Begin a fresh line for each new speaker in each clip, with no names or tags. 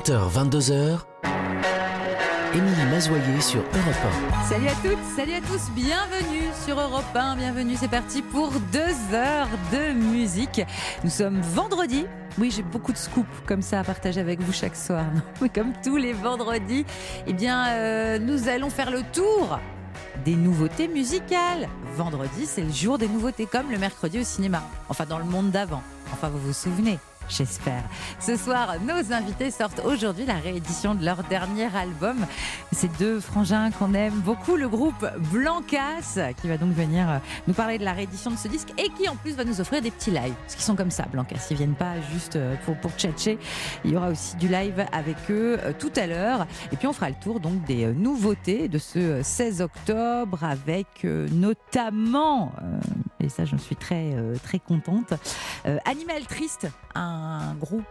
20h, 22h, Émilie Mazoyer sur Europe 1.
Salut à toutes, salut à tous, bienvenue sur Europe 1, bienvenue, c'est parti pour 2 heures de musique. Nous sommes vendredi, oui j'ai beaucoup de scoops comme ça à partager avec vous chaque soir, non oui, comme tous les vendredis, eh bien nous allons faire le tour des nouveautés musicales. Vendredi c'est le jour des nouveautés, comme le mercredi au cinéma, enfin dans le monde d'avant, enfin vous vous souvenez. J'espère. Ce soir, nos invités sortent aujourd'hui la réédition de leur dernier album. Ces deux frangins qu'on aime beaucoup, le groupe Blancas, qui va donc venir nous parler de la réédition de ce disque et qui en plus va nous offrir des petits lives. Parce qu'ils sont comme ça, Blancas. Ils viennent pas juste pour tchatcher. Il y aura aussi du live avec eux tout à l'heure. Et puis on fera le tour donc des nouveautés de ce 16 octobre avec notamment, et ça j'en suis très contente, Animal Triste, un groupe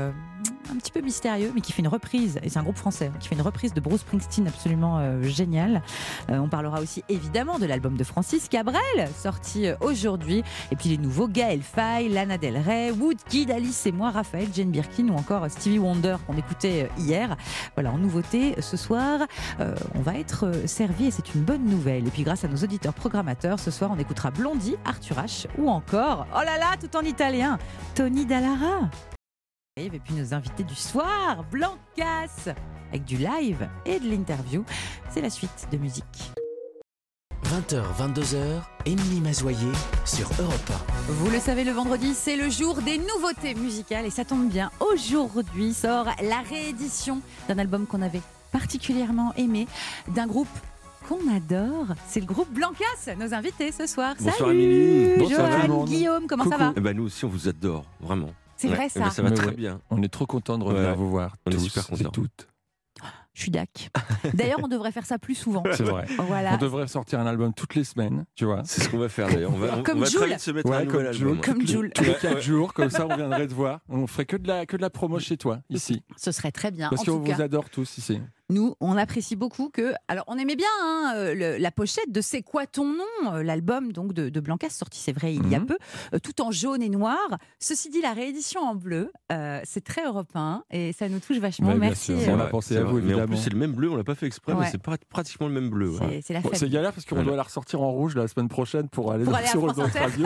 un petit peu mystérieux mais qui fait une reprise, et c'est un groupe français qui fait une reprise de Bruce Springsteen absolument géniale. On parlera aussi évidemment de l'album de Francis Cabrel sorti aujourd'hui, et puis les nouveaux Gaël Faye, Lana Del Rey, Woodkid, Alice et moi, Raphaël, Jane Birkin ou encore Stevie Wonder qu'on écoutait hier. Voilà, en nouveauté ce soir on va être servi et c'est une bonne nouvelle. Et puis grâce à nos auditeurs programmateurs, ce soir on écoutera Blondie, Arthur H ou encore, oh là là, tout en italien, Tony Dallara. Et puis nos invités du soir, Blancas, avec du live et de l'interview. C'est la suite de musique.
20h, 22h, Émilie Mazoyer sur Europe 1.
Vous le savez, le vendredi, c'est le jour des nouveautés musicales. Et ça tombe bien, aujourd'hui sort la réédition d'un album qu'on avait particulièrement aimé, d'un groupe qu'on adore. C'est le groupe Blancas, nos invités ce soir.
Bonsoir
Salut
Émilie.
Bonsoir
Johan, Guillaume, comment ça va?
Nous aussi on vous adore, vraiment.
C'est vrai ça.
Ça va
Mais
très
ouais,
bien.
On est trop contents de revenir
Ouais.
vous voir.
On est
tous
super contents.
et toutes.
Je suis dac. D'ailleurs, on devrait faire ça plus souvent.
C'est vrai.
Voilà.
On devrait sortir un album toutes les semaines, tu vois.
C'est ce qu'on va faire d'ailleurs. On
Comme
va
Jul.
très vite se mettre un nouvel album.
Comme Jul.
Tous les 4 jours, comme ça on viendrait te voir. On ferait que de la promo chez toi, ici.
Ce serait très bien.
Parce
En
qu'on
tout cas,
vous adore tous ici.
nous, on apprécie beaucoup que... Alors, on aimait bien la pochette de C'est quoi ton nom, l'album donc de Blancas, sorti, c'est vrai, il y a peu, tout en jaune et noir. Ceci dit, la réédition en bleu, c'est très européen et ça nous touche vachement.
Ouais, bien
Merci.
sûr. On a pensé à vous,
Mais en
évidemment.
plus c'est le même bleu, on l'a pas fait exprès,
Ouais.
mais c'est pratiquement le même bleu. Ouais.
C'est la
Bon,
fête.
c'est galère parce qu'on
Voilà.
doit la ressortir en rouge la semaine prochaine pour aller
Pour aller à
sur
France
notre
Inter.
radio.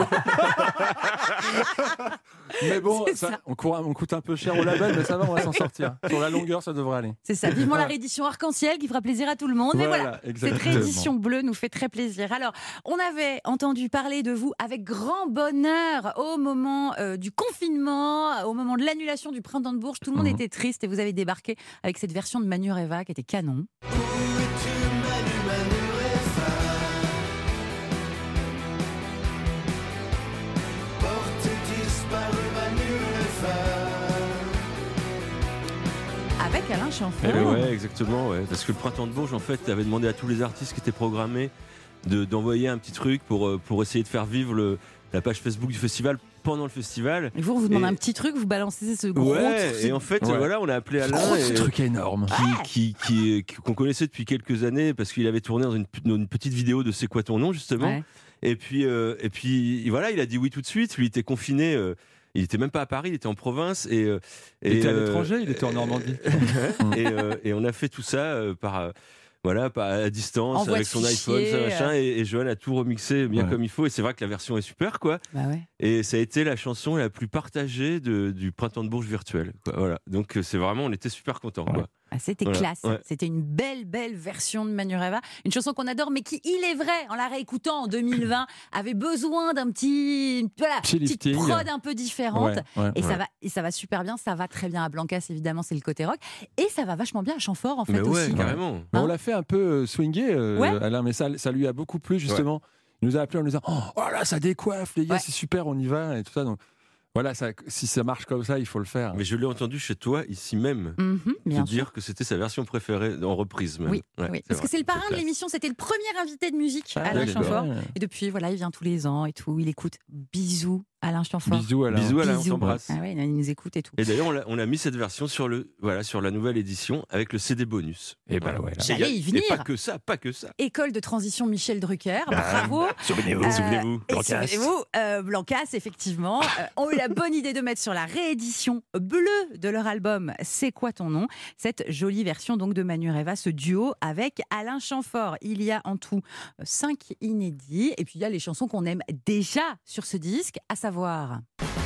Mais bon,
C'est ça.
on coûte un peu cher au label, mais ça va, on va s'en sortir. Sur la longueur, ça devrait aller.
C'est ça. Vivement la réédition arc-en-ciel qui fera plaisir à tout le monde. Et voilà. Cette
exactement.
réédition bleue nous fait très plaisir. Alors, on avait entendu parler de vous avec grand bonheur au moment du confinement, au moment de l'annulation du Printemps de Bourges. Tout le monde était triste et vous avez débarqué avec cette version de Manu Reva qui était canon. Avec Alain Chamfort.
Ouais, exactement. Ouais. Parce que le Printemps de Bourges, en fait, avait demandé à tous les artistes qui étaient programmés d'envoyer un petit truc pour essayer de faire vivre la page Facebook du festival pendant le festival.
Et vous demandez
Et-
un petit truc, vous balancez ce gros
Ouais,
truc.
et en fait,
Ouais.
voilà, on a appelé Alain.
Ce truc énorme.
Qu'on connaissait depuis quelques années parce qu'il avait tourné dans une petite vidéo de C'est quoi ton nom justement.
Ouais.
Et puis voilà, il a dit oui tout de suite. Lui, il était confiné. Il était même pas à Paris, il était en province
Il était à l'étranger, il était en Normandie.
et on a fait tout ça à distance
Envoi
avec
de
son iPhone,
fichiers,
ça, machin, et Johan a tout remixé bien
Ouais.
comme il faut. Et c'est vrai que la version est super, quoi.
Bah ouais.
Et ça a été la chanson la plus partagée du Printemps de Bourges virtuel, quoi. Voilà. Donc c'est vraiment, on était super contents,
Ouais.
quoi.
Ah, c'était
Voilà,
classe,
ouais.
c'était une belle version de Manu Reva, une chanson qu'on adore mais qui, il est vrai, en la réécoutant en 2020, avait besoin d'un petite
lifting.
prod un peu différente.
Ouais.
Et ça va super bien, ça va très bien à Blancas évidemment, c'est le côté rock, et ça va vachement bien à Chamfort en fait
Mais ouais,
aussi.
carrément.
Mais
Hein
on l'a fait un peu swinguer,
Ouais.
Alain, mais ça lui a beaucoup plu, justement. Il nous a appelé en nous disant Oh là, ça décoiffe, les gars,
Ouais.
c'est super, on y va, et tout ça. Donc voilà, si ça marche comme ça, il faut le faire.
Mais je l'ai entendu chez toi, ici même,
Bien
te
sûr.
dire que c'était sa version préférée en reprise. Même.
Oui,
Ouais,
oui. Parce que
vrai.
c'est le parrain de
classe.
l'émission, c'était le premier invité de musique,
Ah,
Alain
d'accord.
Chamfort.
Ouais.
Et depuis, voilà, il vient tous les ans et tout. Il écoute Bisous Alain Chamfort.
Bisous Alain.
Bisous Alain, on
Bisous.
t'embrasse.
Ah ouais, il nous écoute et tout.
Et d'ailleurs, on a mis cette version sur la nouvelle édition avec le CD bonus.
Et ben ouais.
J'allais y venir.
Et pas que ça.
École de transition Michel Drucker, bravo.
Souvenez-vous.
Et
Blancas.
souvenez-vous, Blancas, effectivement, ont eu la bonne idée de mettre sur la réédition bleue de leur album C'est quoi ton nom ? Cette jolie version donc de Manureva, ce duo avec Alain Chamfort. Il y a en tout 5 inédits et puis il y a les chansons qu'on aime déjà sur ce disque, à savoir...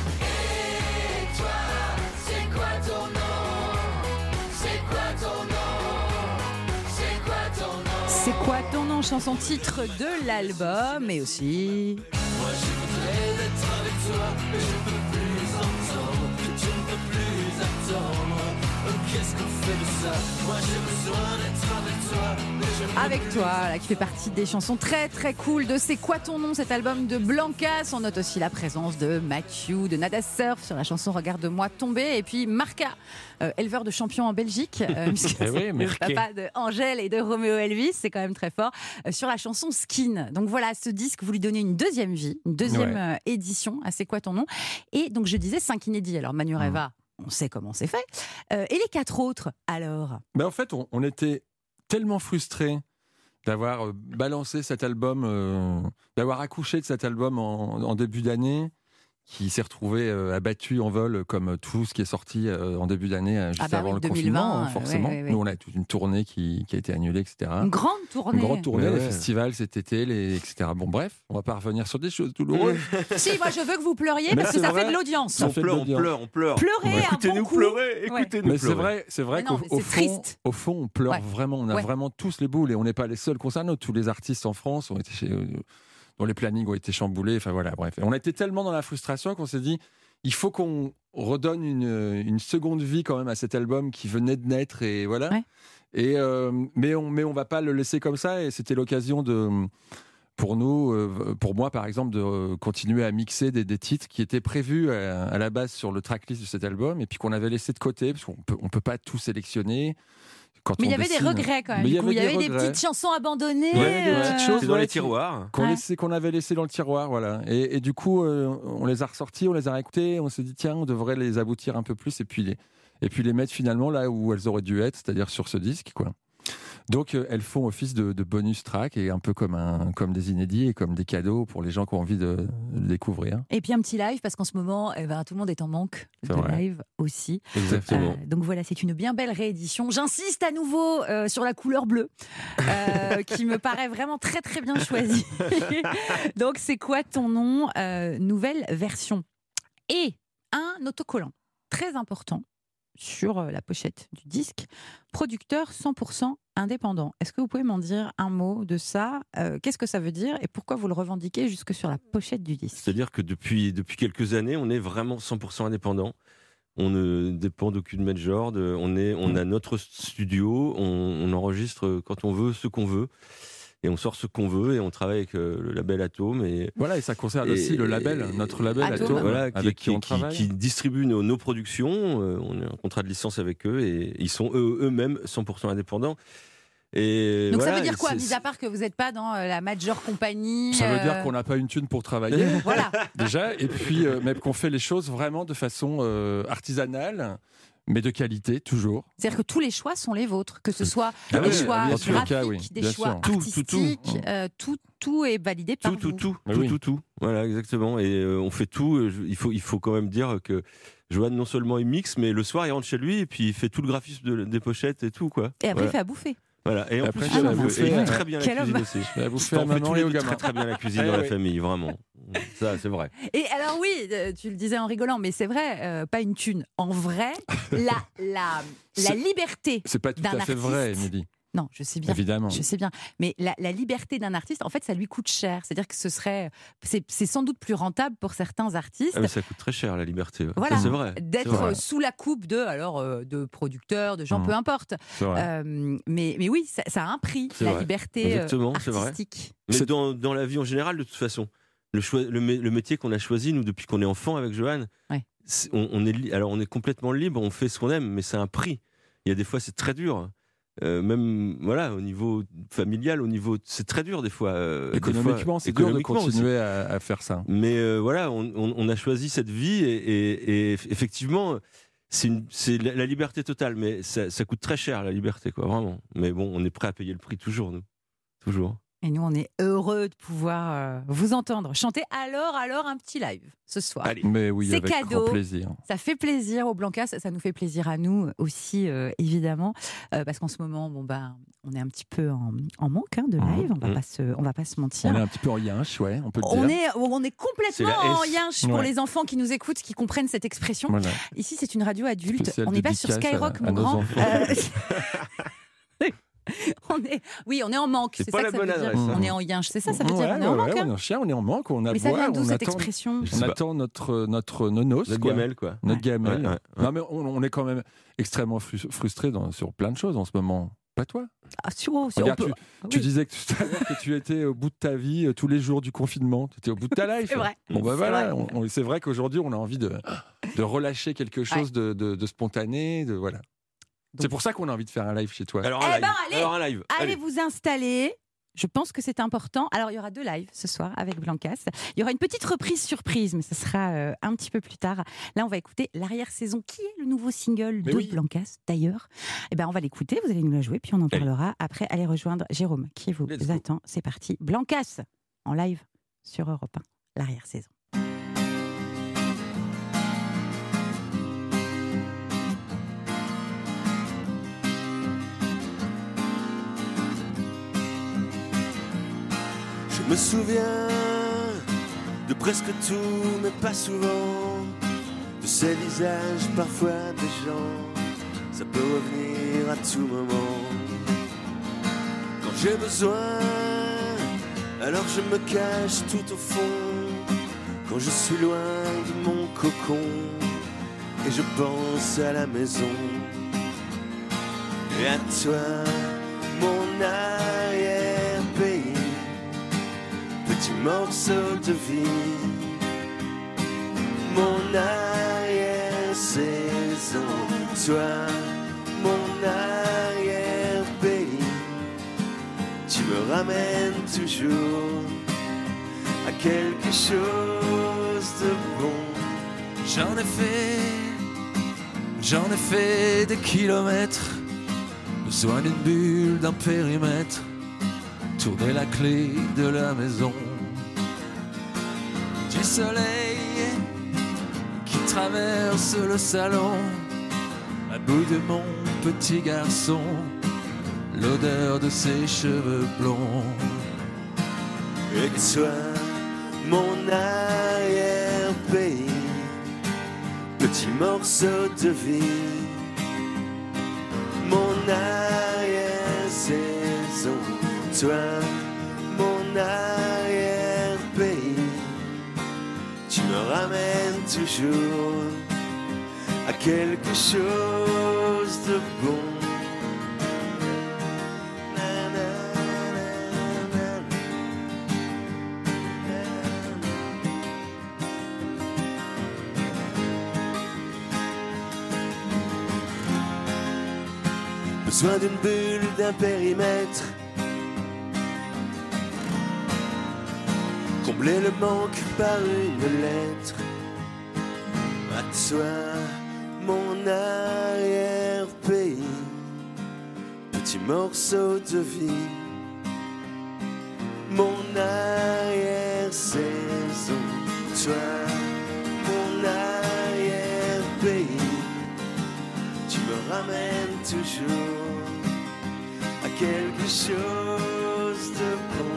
C'est quoi ton nom, chanson titre de l'album, mais aussi...
Moi je voudrais être avec toi, mais je peux plus entendre, je ne peux plus attendre. Qu'est-ce qu'on fait de ça? Moi j'ai besoin d'être avec toi, mais je ne peux
Avec toi, là, qui fait partie des chansons très très cool de C'est quoi ton nom, cet album de Blancas. On note aussi la présence de Mathieu, de Nada Surf sur la chanson Regarde-moi tomber, et puis Marca, éleveur de champions en Belgique, puisque
Eh oui,
c'est le
Marqué.
papa de Angèle et de Roméo Elvis, c'est quand même très fort, sur la chanson Skin. Donc voilà, ce disque, vous lui donnez une deuxième vie, une deuxième édition à C'est quoi ton nom. Et donc je disais 5 inédits. Alors Manureva, on sait comment c'est fait. Et les 4 autres, alors?
En fait, on était tellement frustrés d'avoir balancé cet album, d'avoir accouché de cet album en début d'année, qui s'est retrouvé abattu en vol comme tout ce qui est sorti en début d'année, juste avant le
2020,
confinement, forcément.
ouais.
Nous, on a toute une tournée qui a été annulée, etc.
Une grande tournée.
Une grande tournée,
Ouais.
les festivals cet été, etc. Bon, bref, on va pas revenir sur des choses douloureuses.
Si, moi je veux que vous pleuriez
Mais
parce que
c'est
ça
vrai.
fait de l'audience.
Ça
On
fait de
pleure, on
l'audience.
pleure, on pleure.
Pleurez un
Écoutez-nous
bon coup.
pleurer,
Ouais.
écoutez-nous
Mais
pleurer.
c'est vrai
Mais non,
qu'au
mais
au
c'est
fond,
triste.
au fond, on pleure
Ouais.
vraiment. On a
Ouais.
vraiment tous les boules et on n'est pas les seuls concernés. Tous les artistes en France ont été dont les plannings ont été chamboulés. Enfin voilà, bref. Et on a été tellement dans la frustration qu'on s'est dit, il faut qu'on redonne une seconde vie quand même à cet album qui venait de naître et voilà.
Ouais.
Et mais on va pas le laisser comme ça. Et c'était l'occasion pour nous, pour moi par exemple, de continuer à mixer des titres qui étaient prévus à la base sur le tracklist de cet album et puis qu'on avait laissé de côté parce qu'on peut pas tout sélectionner. Quand
Mais il
on
y avait des
dessine.
regrets quand même.
Mais
du coup. Il y avait des
regrets.
petites chansons abandonnées.
Ouais, des petites choses.
C'est dans
ouais,
les
qui-
tiroirs.
qu'on avait laissé dans le tiroir, voilà. Et du coup, on les a ressortis, on les a réécoutés, on s'est dit tiens, on devrait les aboutir un peu plus et puis les mettre finalement là où elles auraient dû être, c'est-à-dire sur ce disque, quoi. Donc elles font office de bonus track et un peu comme des inédits et comme des cadeaux pour les gens qui ont envie de le découvrir.
Et puis un petit live parce qu'en ce moment, tout le monde est en manque
C'est
de
vrai.
live aussi.
Exactement.
Donc voilà, c'est une bien belle réédition. J'insiste à nouveau sur la couleur bleue, qui me paraît vraiment très très bien choisie. Donc c'est quoi ton nom? Nouvelle version. Et un autocollant très important sur la pochette du disque, producteur 100% indépendant. Est-ce que vous pouvez m'en dire un mot de ça? Qu'est-ce que ça veut dire et pourquoi vous le revendiquez jusque sur la pochette du disque?
C'est-à-dire que depuis quelques années, on est vraiment 100% indépendant. On ne dépend d'aucune major. On a notre studio. On enregistre quand on veut, ce qu'on veut. Et on sort ce qu'on veut. Et on travaille avec le label Atome. Et
Voilà, et ça concerne
Et-
aussi le label, notre label
Atome.
Atome,
voilà,
avec qui on travaille.
qui distribue nos productions. On a un contrat de licence avec eux. Et ils sont eux-mêmes 100% indépendants. Et
Donc
voilà,
ça veut dire quoi,
c'est-
mis à part que vous n'êtes pas dans la major compagnie?
Ça veut dire qu'on n'a pas une thune pour travailler.
Voilà.
Déjà, et puis même qu'on fait les choses vraiment de façon artisanale, mais de qualité, toujours.
C'est-à-dire que tous les choix sont les vôtres, que ce soit
Ah
des
oui,
choix
dans tous les
graphiques,
cas, oui,
des
bien
choix
sûr.
Tout,
artistiques, tout est validé par vous.
Mais oui.
Tout. Voilà, exactement. Et on fait tout. Il faut quand même dire que Johan, non seulement il mixe, mais le soir, il rentre chez lui et puis il fait tout le graphisme des pochettes et tout, quoi.
Et après,
Voilà.
il fait à bouffer.
Voilà. Et en
Après,
plus,
je
il
vais
fait-
bouffer.
et il fait très bien la
Quel
cuisine
homme.
aussi.
Je vais vous
On
faire
fait
maman
tous
et
les
aux
deux
gamins.
très très bien la cuisine
Eh
dans la
oui.
famille, vraiment. Ça, c'est vrai.
Et alors oui, tu le disais en rigolant, mais c'est vrai, pas une thune. En vrai, la
C'est-
liberté
C'est pas tout
d'un
à fait vrai,
artiste.
Émilie.
Non, je sais bien.
Évidemment.
Je sais bien. Mais la liberté d'un artiste, en fait, ça lui coûte cher. C'est-à-dire que c'est sans doute plus rentable pour certains artistes
Ah, mais ça coûte très cher, la liberté. Ouais.
Voilà.
Ça, c'est vrai.
d'être
C'est vrai.
sous la coupe de producteurs, de gens,
Mhm.
peu importe.
C'est vrai.
Mais oui, ça a un prix,
C'est
la
vrai.
liberté
Exactement, c'est vrai.
artistique.
Mais
C'est-
dans la vie en général, de toute façon, le métier qu'on a choisi, nous, depuis qu'on est enfant avec Johan,
Ouais.
on est complètement libre, on fait ce qu'on aime, mais c'est un prix. Il y a des fois, c'est très dur. même voilà, au niveau familial, c'est très dur des fois.
Économiquement, c'est dur de continuer à faire ça.
Mais voilà, on a choisi cette vie et effectivement, c'est la liberté totale, mais ça coûte très cher la liberté, quoi, vraiment. Mais bon, on est prêt à payer le prix toujours, nous, toujours.
Et nous, on est heureux de pouvoir vous entendre chanter. Alors, un petit live ce soir.
Allez.
Mais oui,
C'est
avec
cadeau.
grand plaisir.
Ça fait plaisir aux Blancas, ça nous fait plaisir à nous aussi, évidemment, parce qu'en ce moment, on est un petit peu en manque de live, on va pas se mentir.
On est un petit peu en yinche, ouais, on peut le dire.
On est complètement en yinche pour les enfants qui nous écoutes, qui comprennent cette expression.
Voilà.
Ici, c'est une radio adulte.
Spéciale
On n'est pas sur
dédicace
Skyrock,
à
mon
nos
grand.
enfants.
On est en manque.
C'est
C'est
pas
ça
la
que ça veut
bonne
dire.
adresse, hein.
On est en yinche, c'est ça, ça veut dire
Ouais,
on est en manque.
on est en chien, on est en manque, on a
Mais ça
boire,
vient d'où
on
cette
attend,
expression
Je
on
sais pas.
attend notre nonos,
Notre
quoi.
gamelle, quoi.
Notre gamelle.
Ouais.
Non, mais on est quand même extrêmement frustré sur plein de choses en ce moment. Pas toi.
Ah,
Regarde, tu
oui.
disais tout à l'heure que tu étais au bout de ta vie tous les jours du confinement. Tu étais au bout de ta life.
C'est vrai.
Bon, bah
C'est
voilà,
vrai.
c'est vrai qu'aujourd'hui, on a envie de relâcher quelque chose de spontané. Voilà. C'est pour ça qu'on a envie de faire un live chez toi.
Alors un live.
Allez vous installer. Je pense que c'est important. Alors, il y aura 2 lives ce soir avec Blancas. Il y aura une petite reprise surprise, mais ce sera un petit peu plus tard. Là, on va écouter l'arrière-saison, qui est le nouveau single de Blancas, d'ailleurs. Eh ben, on va l'écouter, vous allez nous la jouer, puis on en parlera après. Allez rejoindre Jérôme, qui vous attend. C'est parti. Blancas, en live sur Europe 1, l'arrière-saison.
Je me souviens de presque tout, mais pas souvent. De ces visages, parfois des gens. Ça peut revenir à tout moment. Quand j'ai besoin, alors je me cache tout au fond. Quand je suis loin de mon cocon et je pense à la maison. Et à toi, mon arrière-pays. Petit morceau de vie, mon arrière-saison. Toi, mon arrière-pays, tu me ramènes toujours à quelque chose de bon. J'en ai fait des kilomètres, besoin d'une bulle, d'un périmètre. Tourner la clé de la maison. Du soleil qui traverse le salon, à bout de mon petit garçon, l'odeur de ses cheveux blonds. Et toi, mon arrière-pays, petit morceau de vie, mon arrière-saison. Toi, mon arrière-pays, tu me ramènes toujours à quelque chose de bon. Besoin d'une bulle, d'un périmètre. Combler le manque par une lettre. À toi, mon arrière-pays, petit morceau de vie, mon arrière-saison. Toi, mon arrière-pays, tu me ramènes toujours à quelque chose de bon.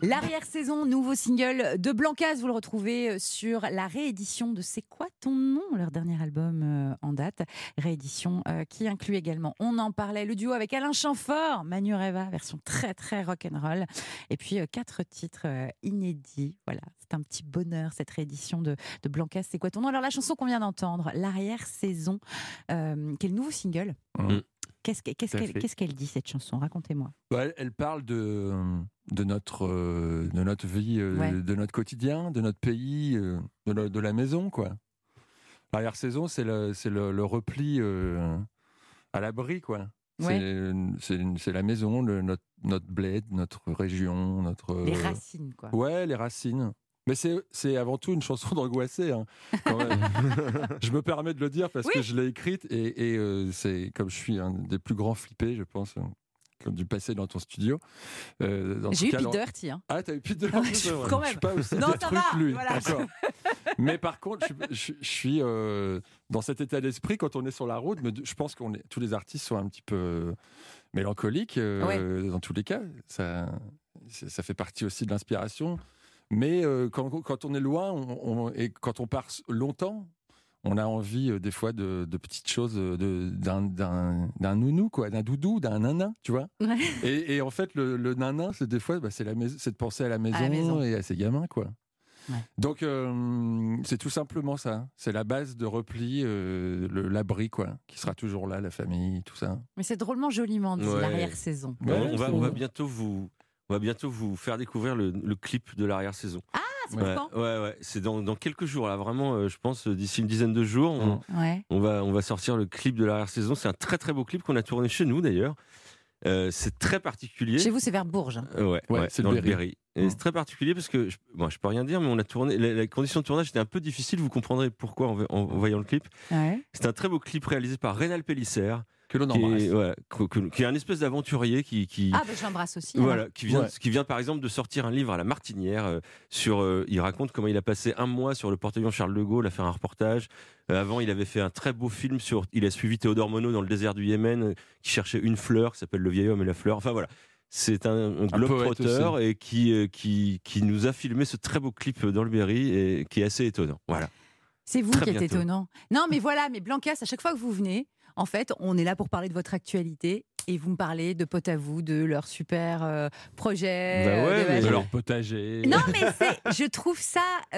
L'arrière-saison, nouveau single de Blancas, vous le retrouvez sur la réédition de C'est quoi ton nom, leur dernier album en date. Réédition qui inclut également, on en parlait, le duo avec Alain Chamfort, Manu Reva, version très très rock'n'roll. Et puis 4 titres inédits. Voilà, c'est un petit bonheur cette réédition de Blancas, C'est quoi ton nom. Alors la chanson qu'on vient d'entendre, l'arrière-saison, qui est le nouveau single. Qu'est-ce qu'elle dit cette chanson? Racontez-moi.
Elle parle de notre vie, de notre quotidien, de notre pays, de la maison, quoi. L'arrière-saison, c'est le repli à l'abri, quoi.
Ouais.
C'est la maison, notre bled, notre région,
les racines, quoi.
Ouais, les racines. Mais c'est avant tout une chanson d'angoissé, hein, quand même. Je me permets de le dire parce que je l'ai écrite et c'est comme je suis un des plus grands flippés, je pense, qui ont dû passer dans ton studio.
J'ai eu Pete Doherty. Hein.
Ah, t'as eu Pete Doherty,
je
suis pas aussi détruit que lui. Voilà. D'accord. Mais par contre, je suis dans cet état d'esprit quand on est sur la route. Mais je pense que tous les artistes sont un petit peu mélancoliques dans tous les cas. Ça fait partie aussi de l'inspiration. Mais quand on est loin et quand on part longtemps, on a envie des fois de petites choses, d'un nounou, quoi, d'un doudou, d'un nanin, tu vois. Ouais. Et en fait, le nanin, c'est des fois, c'est de penser à la maison et à ses gamins, quoi. Ouais. Donc c'est tout simplement ça. C'est la base de repli, l'abri, quoi, qui sera toujours là, la famille, tout ça.
Mais c'est drôlement joliment dit, l'arrière-saison.
On va bientôt vous faire découvrir le clip de l'arrière-saison.
Ah, c'est quand ?
Ouais. C'est dans quelques jours, là, vraiment, je pense, d'ici une dizaine de jours, on va sortir le clip de l'arrière-saison. C'est un très très beau clip qu'on a tourné chez nous, d'ailleurs. C'est très particulier.
Chez vous, c'est vers Bourges.
Ouais, c'est dans le Berry. Et c'est très particulier parce que, je peux rien dire, mais on a tourné. Les conditions de tournage étaient un peu difficiles. Vous comprendrez pourquoi en voyant le clip. Ouais. C'est un très beau clip réalisé par Rénal Pélissère.
Que l'on embrasse.
Qui est un espèce d'aventurier qui
je l'embrasse aussi.
Voilà, qui vient par exemple de sortir un livre à la Martinière il raconte comment il a passé un mois sur le porte-avions Charles de Gaulle à faire un reportage. Avant, il avait fait un très beau film il a suivi Théodore Monod dans le désert du Yémen, qui cherchait une fleur, qui s'appelle Le vieil homme et la fleur. Enfin voilà. C'est un globe-trotteur et qui nous a filmé ce très beau clip dans le Berry et qui est assez étonnant. Voilà.
C'est vous qui êtes étonnant. Non, mais voilà, mais Blancas, à chaque fois que vous venez, en fait, on est là pour parler de votre actualité et vous me parlez de potes à vous, de leur super projet.
De leur potager.
Non, mais je trouve ça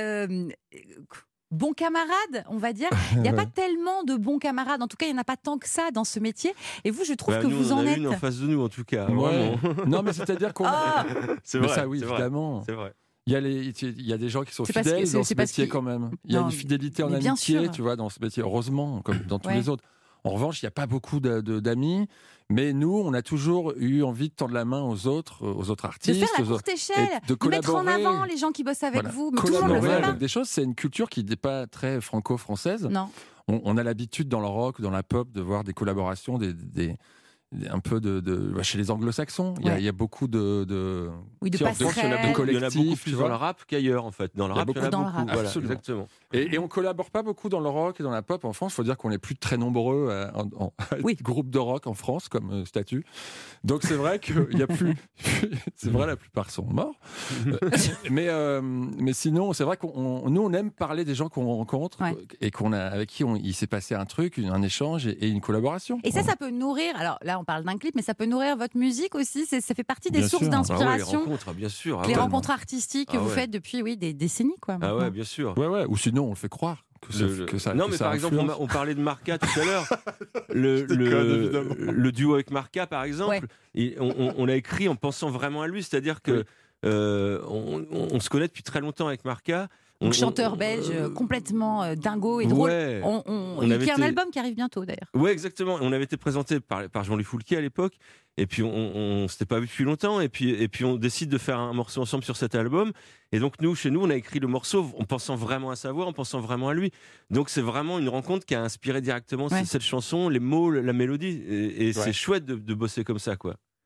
bon camarade, on va dire. Il n'y a pas tellement de bons camarades. En tout cas, il n'y en a pas tant que ça dans ce métier. Et vous, je trouve que vous en êtes.
Une en face de nous, en tout cas.
Ouais. Non, mais c'est-à-dire qu'on.
C'est vrai.
Ça, oui, évidemment.
C'est vrai.
Il y a des gens qui sont fidèles dans ce métier quand même. Il y a une fidélité en amitié, tu vois, dans ce métier. Heureusement, comme dans tous les autres. En revanche, il n'y a pas beaucoup d'amis, mais nous, on a toujours eu envie de tendre la main aux autres artistes.
De faire la courte échelle, de mettre en avant les gens qui bossent avec vous. Mais tout le monde le fait pas.
Avec des choses, c'est une culture qui n'est pas très franco-française.
Non.
On a l'habitude dans le rock, dans la pop, de voir des collaborations, un peu chez les anglo-saxons. Il y a beaucoup de
passerelles.
Il y en a beaucoup plus dans le rap qu'ailleurs, en fait. Dans le rap, il y en a beaucoup. Voilà, exactement.
Et on collabore pas beaucoup dans le rock et dans la pop en France. Il faut dire qu'on est plus très nombreux groupe de rock en France comme statut. Donc c'est vrai qu'il y a plus. C'est vrai, la plupart sont morts. Mais sinon, c'est vrai nous on aime parler des gens qu'on rencontre et avec qui il s'est passé un truc, un échange et une collaboration.
Et ça peut nourrir. Alors là, on parle d'un clip, mais ça peut nourrir votre musique aussi. Ça fait partie des sources d'inspiration.
Les rencontres, bien sûr.
Les rencontres artistiques que vous faites depuis des décennies, quoi.
Ah ouais, bien sûr.
Ouais. Ou sinon, on le fait croire que ça.
Non, mais par exemple, on parlait de Marca tout à l'heure. Le duo avec Marca, par exemple, on l'a écrit en pensant vraiment à lui. C'est-à-dire que on se connaît depuis très longtemps avec Marca.
Donc, chanteur belge complètement dingo et drôle. Il y a un album qui arrive bientôt d'ailleurs.
Ouais, exactement. On avait été présenté par Jean-Louis Foulquier à l'époque, et puis on s'était pas vu depuis longtemps, et puis on décide de faire un morceau ensemble sur cet album. Et donc chez nous, on a écrit le morceau en pensant vraiment à sa voix, en pensant vraiment à lui. Donc c'est vraiment une rencontre qui a inspiré directement cette chanson, les mots, la mélodie, et c'est chouette de bosser comme ça, quoi.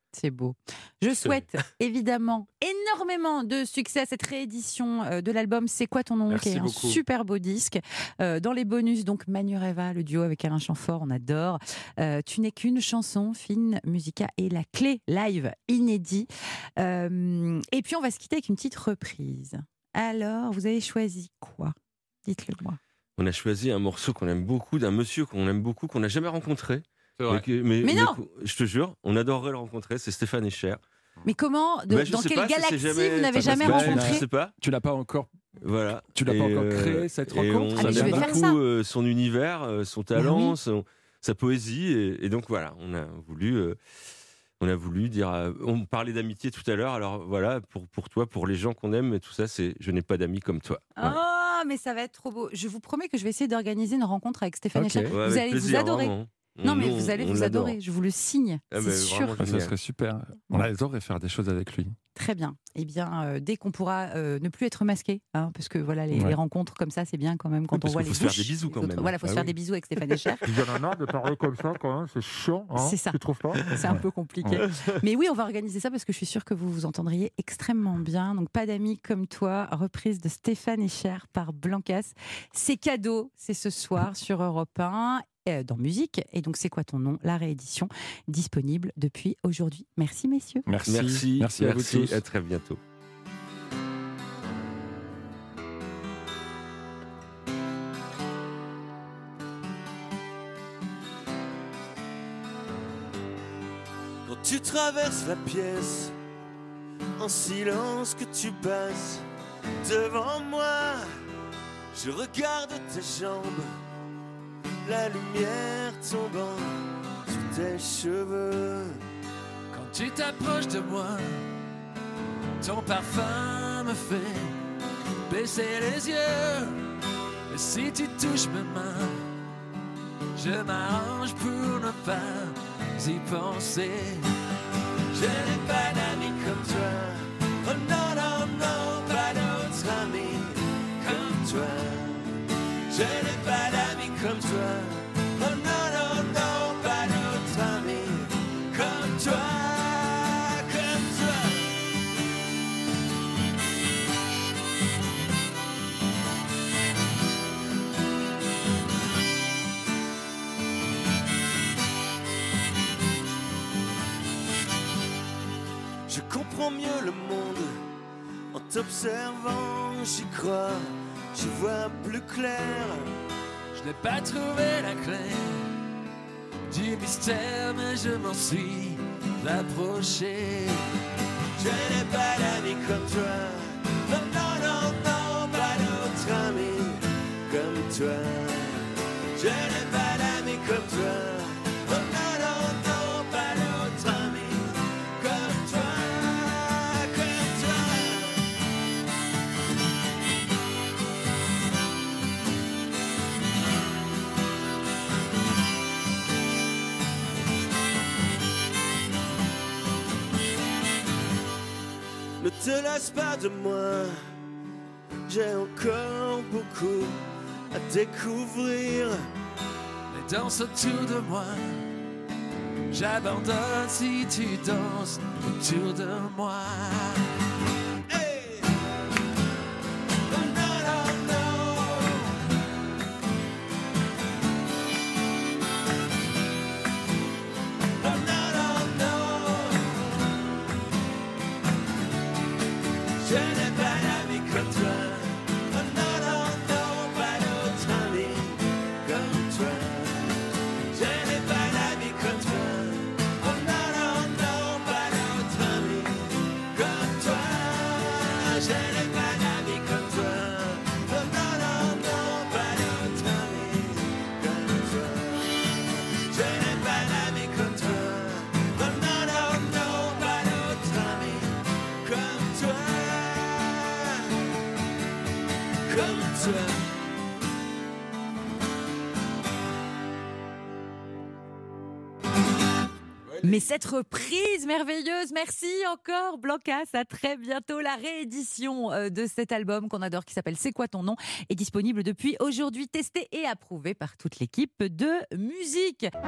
C'est beau. Je souhaite évidemment énormément de succès à cette réédition de l'album C'est quoi ton nom,
Merci
qui est
beaucoup.
un super beau disque. Dans les bonus, donc Manureva, le duo avec Alain Chamfort, on adore. Tu n'es qu'une chanson, Fine Musica et la clé live inédit. Et puis on va se quitter avec une petite reprise. Alors, vous avez choisi quoi? Dites-le moi.
On a choisi un morceau qu'on aime beaucoup, d'un monsieur qu'on aime beaucoup, qu'on n'a jamais rencontré.
C'est vrai.
Mais non
je te jure, on adorerait le rencontrer, c'est Stéphane Echer.
Mais comment,
Je
dans
sais
quelle
pas si c'est
galaxie
jamais-
vous n'avez
ça
jamais
passe pas,
rencontré?
Je sais pas.
Tu l'as pas encore
Voilà.
Tu l'as pas encore créé, cette
et
rencontre?
On
Ah, mais je
aime
vais faire
beaucoup
ça.
son univers, son talent,
oui.
sa poésie. Et donc voilà, on a voulu dire. On parlait d'amitié tout à l'heure. Alors voilà, pour toi, pour les gens qu'on aime, tout ça, c'est je n'ai pas d'amis comme toi. Voilà.
Oh, mais ça va être trop beau. Je vous promets que je vais essayer d'organiser une rencontre avec Stéphane
Ok.
Echer.
Ouais,
vous
avec
allez vous
plaisir,
adorer.
vraiment.
Non, mais
Nous,
vous allez
on
vous
l'adore.
adorer. Je vous le signe.
Ah,
c'est
bah,
sûr.
vraiment
Ça
génial.
serait super. On adorerait faire des choses avec lui.
Très bien. Eh bien, dès qu'on pourra ne plus être masqué, hein, parce que voilà, les rencontres comme ça, c'est bien quand même quand
Oui,
on
parce
voit
qu'il
les
faut se faire
bouches
des bisous
des
quand
autres.
même.
Voilà, il faut
Ah
se faire
oui.
des bisous avec Stéphane Echer.
Il y en a marre de parler comme ça quand même, c'est chiant. Hein,
C'est ça.
Tu trouves pas?
C'est un peu compliqué. Mais oui, on va organiser ça parce que je suis sûre que vous vous entendriez extrêmement bien. Donc, Pas d'amis comme toi, reprise de Stéphane Echer par Blancas. C'est cadeau, c'est ce soir sur Europe 1, dans Musique. Et donc, C'est quoi ton nom? La réédition disponible depuis aujourd'hui. Merci, messieurs.
Merci,
Merci à vous tous.
À très bientôt.
Quand tu traverses la pièce, en silence que tu passes devant moi, je regarde tes jambes, la lumière tombant sur tes cheveux. Quand tu t'approches de moi, ton parfum me fait baisser les yeux. Et si tu touches mes mains, je m'arrange pour ne pas y penser. Je n'ai pas d'amis comme toi. Oh non, non, non, pas d'autres amis comme toi. Je n'ai pas d'amis comme toi. Oh non, non, non, pas d'autres amis comme toi. Comme toi. Je comprends mieux le monde en t'observant, j'y crois, j'y vois plus clair. Je n'ai pas trouvé la clé du mystère, mais je m'en suis approché. Je n'ai pas d'amis comme toi. Non, non, non, non, pas d'autres amis comme toi. Je n'ai pas d'amis comme toi. Oh, non, non, non, pas d'autres amis comme toi, comme toi. Ne te lasse pas de moi, j'ai encore beaucoup à découvrir. Les danses autour de moi, j'abandonne si tu danses autour de moi. Hey! Oh, non, non, non. Oh, non, non, non. Je n'ai pas d'amis comme toi. Oh non, non, non, pas d'autres amis comme toi. Je n'ai pas d'amis comme toi. Oh non, non, non, pas d'autres amis comme toi. Je n'ai pas d'amis comme toi. Oh non, non, non, pas d'autres amis comme toi. Je n'ai pas d'amis comme toi. Oh non, non, non, pas d'autres amis comme toi. Comme toi.
Mais cette reprise merveilleuse, merci encore Blancas, à très bientôt. La réédition de cet album qu'on adore qui s'appelle C'est quoi ton nom est disponible depuis aujourd'hui, testé et approuvé par toute l'équipe de Musique.